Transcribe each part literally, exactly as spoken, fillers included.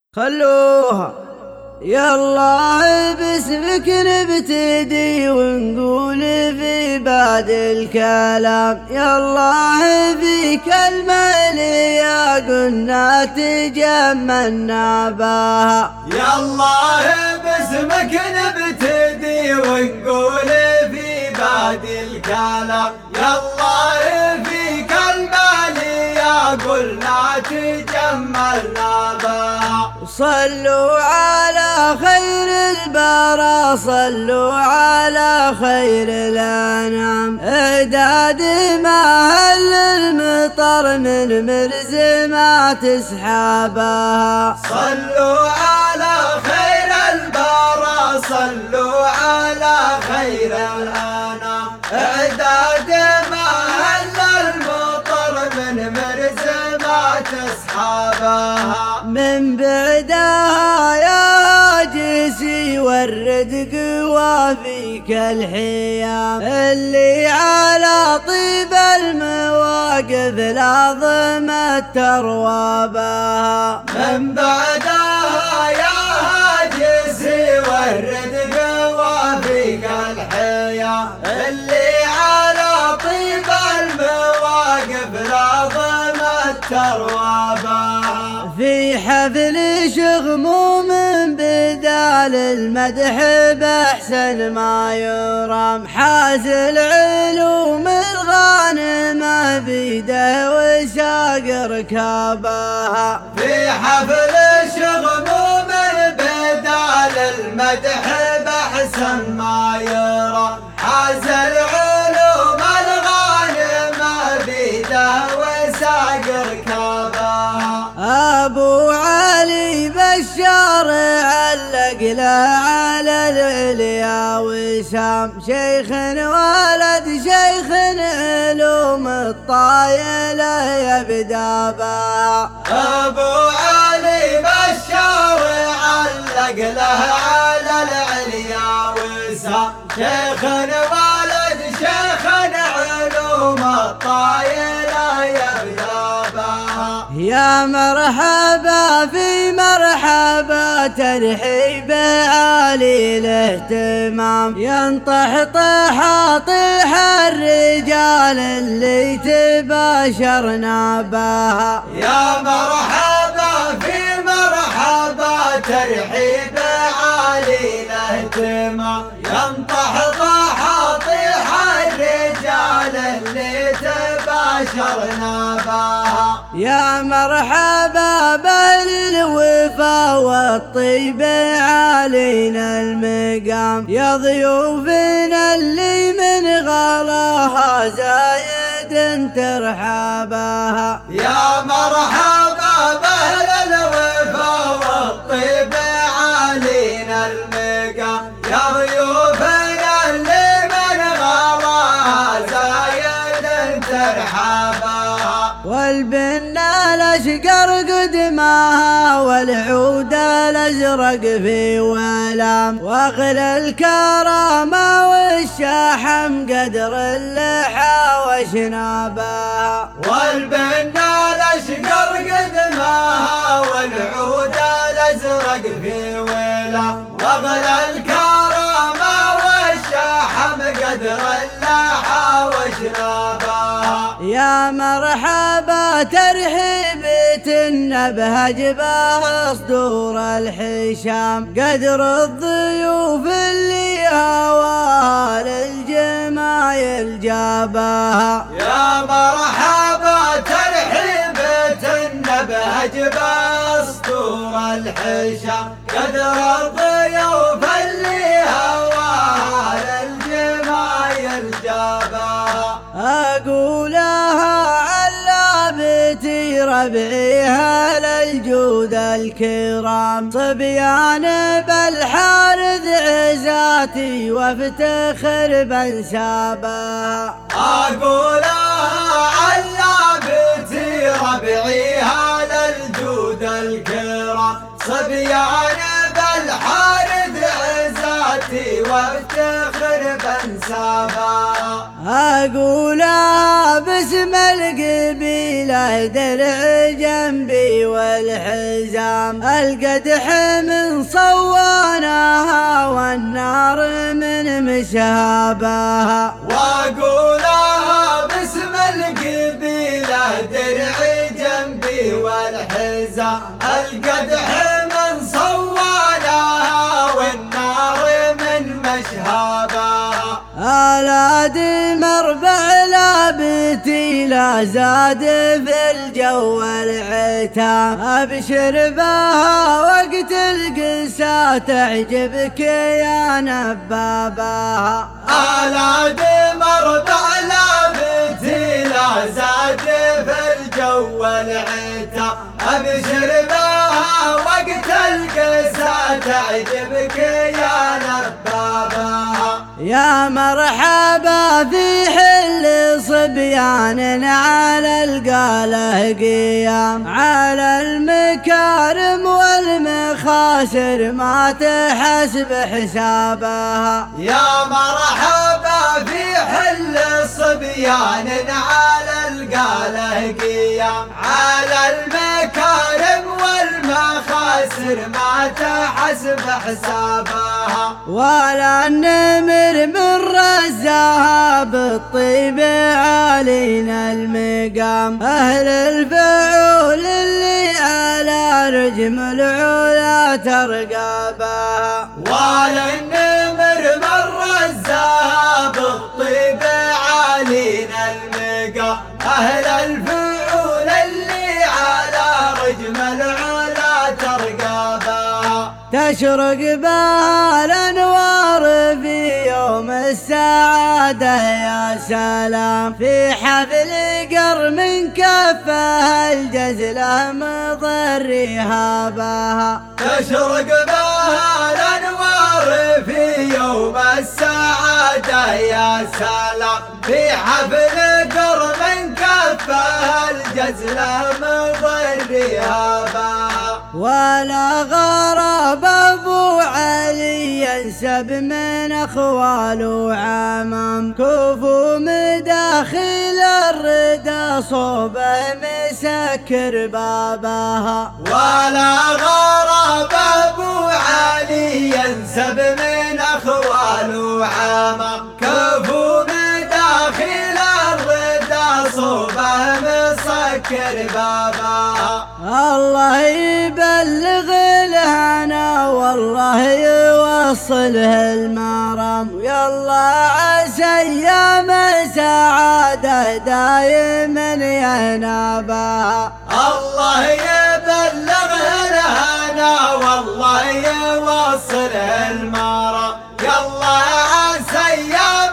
خلوها يلا باسمك نبتدي ونقول في بعد الكلام يلا في كلمة ليا قلنا تجملنا بها. يلا باسمك نبتدي ونقول في بعد الكلام يلا في كلمة ليا قلنا تجملنا بها. صلوا على خير البرى صلوا على خير الأنام إعداد ما هل المطر من مرزمات أسحابها. صلوا على خير البرى صلوا على خير الأنام إعداد ما هل المطر من مرزمات أسحابها. من بعدها يا جيسي ورد قوى فيك الحيام اللي على طيب المواقف العظمة تروى بها. من بعدها يا جيسي ورد قوى فيك الحيام اللي على طيب المواقف العظمة تروى بها. في حفل شغموم بدال المدح بأحسن ما يرام حاز العلوم الغانمة بيده وساق ركابها. في حفل شغموم بدال المدح بأحسن ما يرام حاز العلوم الغانمة بيده وساق ركابها. أبو علي بشار علق له على العليا وسام شيخ ولد شيخ علوم الطايلة يبدا بها. أبو علي بشار علق له على العليا وسام شيخ ولد شيخ علوم الطايلة يبدا بها. يا مرحبا في مرحبا ترحيب عالي الاهتمام ينطح طيحة طيح الرجال اللي تباشرنا بها. يا مرحبا في مرحبا ترحيب عالي الاهتمام ينطح طيحة طيح الرجال اللي تباشرنا بها. يا مرحبا بأهل الوفا والطيب علينا المقام يا ضيوفنا اللي من غلاها زايد ترحابها. يا مرحبا بأهل الوفا والطيب علينا المقام يا ضيوفنا اللي من غلاها زايد ترحابها. والبنا الاشقر قدمها والعود الازرق في ولام واغلى الكرامه والشحم قدر اللحى وشنابها. والبنا الاشقر قدمها والعود الازرق في ولام واغلى الكرامه والشحم قدر اللحى وشنابها. يا مرحبا ترحيبة النبهج بها صدور الحشام قدر الضيوف اللي هوا للجمايل جابها. يا مرحبا ترحيبة النبهج باسطور الحشام قدر الضيوف اللي هوا للجمايل جابها. أقولها على بيتي ربعيها للجود الكرام صبيان بالحارث عزاتي وافتخر بنسابها. أقولها على بيتي ربعيها للجود الكرام صبيان بالحارث عزاتي ذاتي وافتخر بانسابها. أقولها باسم القبيلة درع جنبي والحزام، القدح من صواناها والنار من مشابها. واقولها باسم القبيلة درعي جنبي والحزام، القدح من صواناها والنار من مشهابها. ألادي مربع لابتي لا زاد في الجو العتام، أبشر بها وقت القسا تعجبك يا نبابها. ألادي مربع لابتي لا زاد في الجو العتام، أبشر بها وقت القسا تعجبك يا نبابها. يا مرحبا في حل صبيان على القاله قيام، على المكارم والمخاسر ما تحسب حسابها. يا مرحبا في حل صبيان على القاله قيام، على المكارم والمخاسر ما تحسب حسابها. ولا النمر من رزاها بالطيب علينا المقام، أهل الفعول اللي على رجم العلا ترقابها. ولا النمر من رزاها بالطيب علينا المقام، أهل الفعول اللي على رجم العلا ترقابها. تشرق بها الأنوار في يوم السعادة يا سلام، في حفل قر من كفها الجزلة مضر هابها. تشرق بها الأنوار في يوم السعادة يا سلام، في حفل قر من كفها الجزلة مضر هابها. ولا غراب ابو علي ينسب من اخوال وعمام، كفو مداخل الردى صوبه مسكر بابها. ولا غراب ابو علي ينسب من اخوال وعمام، كفو مداخل الردى صوبه مسكر بابها. الله يبلغ الهنا والله يوصله المرام، يلا عسى ايام سعاده دايما ينابها. الله يبلغ الهنا والله يوصله المرام، يلا عسى ايام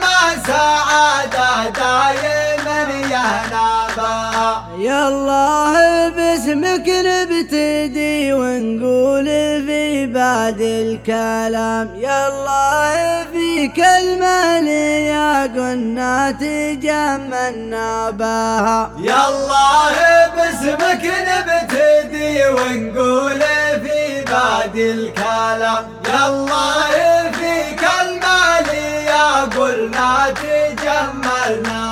سعاده دايما ينابها. يالله باسمك نبتدي ونقول في بعد الكلام، يالله في كلمة يا قلنا تجملنا بها. يالله باسمك نبتدي ونقول في بعد الكلام، يالله في كلمة يا قلنا تجملنا